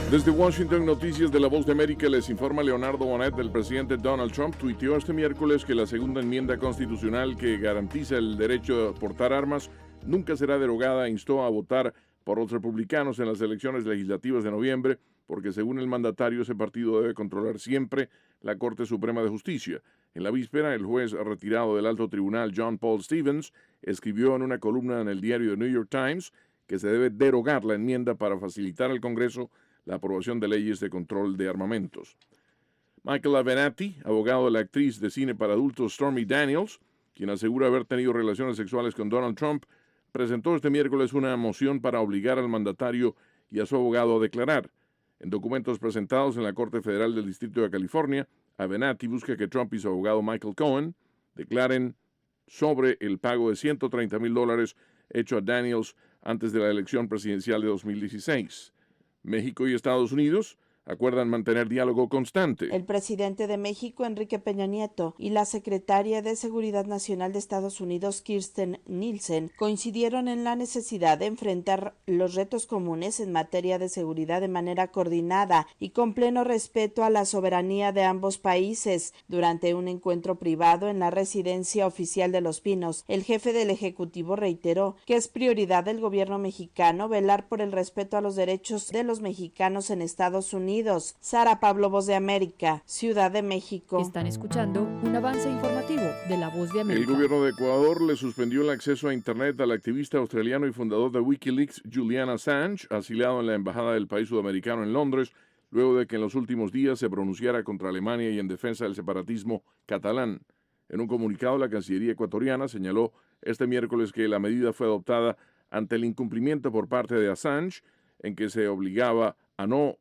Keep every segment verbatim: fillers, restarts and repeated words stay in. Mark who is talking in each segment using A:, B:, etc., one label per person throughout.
A: Desde Washington, Noticias de La Voz de América, les informa Leonardo Bonet. El presidente Donald Trump tuiteó este miércoles que la segunda enmienda constitucional que garantiza el derecho a portar armas nunca será derogada e instó a votar por los republicanos en las elecciones legislativas de noviembre, porque según el mandatario ese partido debe controlar siempre la Corte Suprema de Justicia. En la víspera, el juez retirado del alto tribunal John Paul Stevens escribió en una columna en el diario The New York Times que se debe derogar la enmienda para facilitar al Congreso la aprobación de leyes de control de armamentos. Michael Avenatti, abogado de la actriz de cine para adultos Stormy Daniels, quien asegura haber tenido relaciones sexuales con Donald Trump, presentó este miércoles una moción para obligar al mandatario y a su abogado a declarar. En documentos presentados en la Corte Federal del Distrito de California, Avenatti busca que Trump y su abogado Michael Cohen declaren sobre el pago de ciento treinta mil dólares hecho a Daniels antes de la elección presidencial de dos mil dieciséis. México y Estados Unidos acuerdan mantener diálogo constante.
B: El presidente de México, Enrique Peña Nieto, y la secretaria de Seguridad Nacional de Estados Unidos, Kirstjen Nielsen, coincidieron en la necesidad de enfrentar los retos comunes en materia de seguridad de manera coordinada y con pleno respeto a la soberanía de ambos países. Durante un encuentro privado en la residencia oficial de Los Pinos, el jefe del Ejecutivo reiteró que es prioridad del gobierno mexicano velar por el respeto a los derechos de los mexicanos en Estados Unidos. Sara Pablo, Voz de América, Ciudad de México.
C: Están escuchando un avance informativo de La Voz de América.
A: El gobierno de Ecuador le suspendió el acceso a Internet al activista australiano y fundador de Wikileaks, Julian Assange, asilado en la embajada del país sudamericano en Londres, luego de que en los últimos días se pronunciara contra Alemania y en defensa del separatismo catalán. En un comunicado, la Cancillería ecuatoriana señaló este miércoles que la medida fue adoptada ante el incumplimiento por parte de Assange, en que se obligaba a no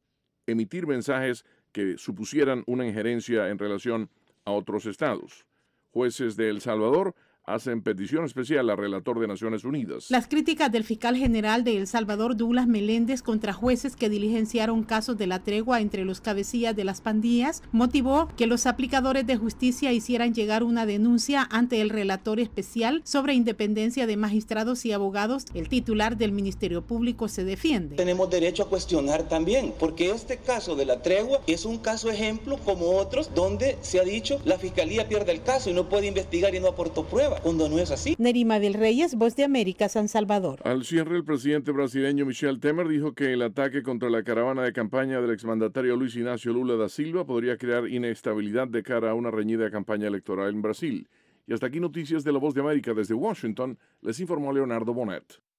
A: emitir mensajes que supusieran una injerencia en relación a otros estados. Jueces de El Salvador hacen petición especial al relator de Naciones Unidas.
D: Las críticas del fiscal general de El Salvador, Douglas Meléndez, contra jueces que diligenciaron casos de la tregua entre los cabecillas de las pandillas, motivó que los aplicadores de justicia hicieran llegar una denuncia ante el relator especial sobre independencia de magistrados y abogados. El titular del Ministerio Público se defiende.
E: Tenemos derecho a cuestionar también, porque este caso de la tregua es un caso ejemplo como otros donde se ha dicho la fiscalía pierde el caso y no puede investigar y no aportó pruebas. Cuando no es así.
D: Nerima del Reyes, Voz de América, San Salvador.
A: Al cierre, el presidente brasileño Michel Temer dijo que el ataque contra la caravana de campaña del exmandatario Luis Ignacio Lula da Silva podría crear inestabilidad de cara a una reñida campaña electoral en Brasil. Y hasta aquí noticias de La Voz de América desde Washington, les informó Leonardo Bonet.